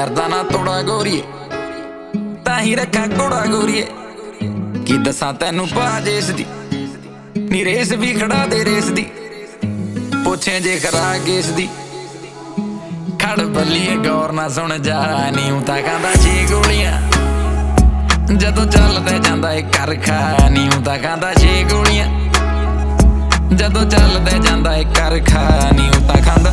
करदा ना तोड़ा गोरीए ताही रखा घोड़ा गोरीए की दसां तैनू भाज इसदी नी रेस भी खड़ा दे रेस दी पुछे जे खरा केस दी खड़ बल्लीए गौर ना सुन जा नी हूं तां खांदा 6 गोलियां जदों चलदा जांदा ए कर खा नी हूं तां खांदा 6 गोलियां जदों चलदा जांदा ए कर खा नी हूं तां खांदा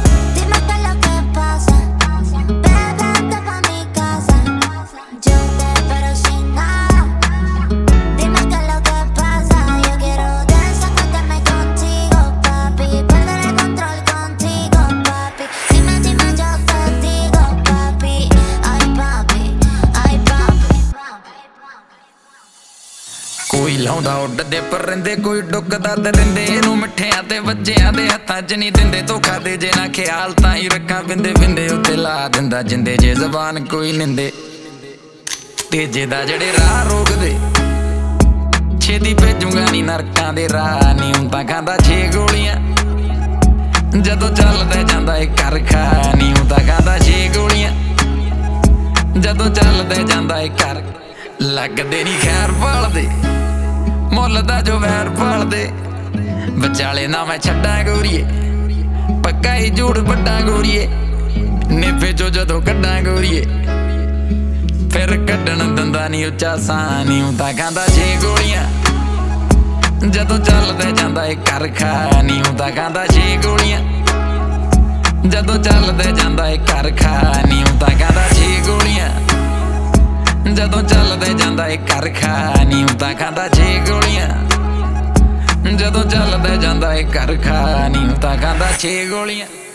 कोई लाउंदा उड्डदे पर रहिंदे कोई डुकदा ते रहिंदे इनू मिठियां ते वज्जियां दे हत्थां च नहीं दिंदे धोखा दे जे ना ख्याल तां ही रखा बिंदे बिंदे उत्ते ला दिंदा जिंदे जे जबान कोई निंदे तेजे दा जेड़े राह रोकदे छेती भेजूंगा नी नरकां दे राह नी हूं तां खांदा 6 गोलियां जदों चलदा जांदा ए कर खा नी हूं तां खांदा 6 गोलियां जदों चलदा जांदा ए कर लगदे नी खैर भालदे मुल दा जो वैर भालदे विचाले ना मैं छड्डां गोरीए पक्का ही झूठ बड्डां गोरीए नेफे चो जदों कड्डां गोरीए फिर कड्डण दिंदा नी उच्चा सां नी हूं तां खांदा 6 गोलियां जदों चलदा जांदा ए कर खा नी हूं तां खांदा 6 गोलियां जदों चलदा जांदा ए कर खा नी हूं तां खांदा 6 गोलियां जदों चलदा जांदा ए कर खा नी हूं तां खांदा 6 गोलियां जदों चलदा जांदा ए कर खा नी हूं तां खांदा 6 गोलियां।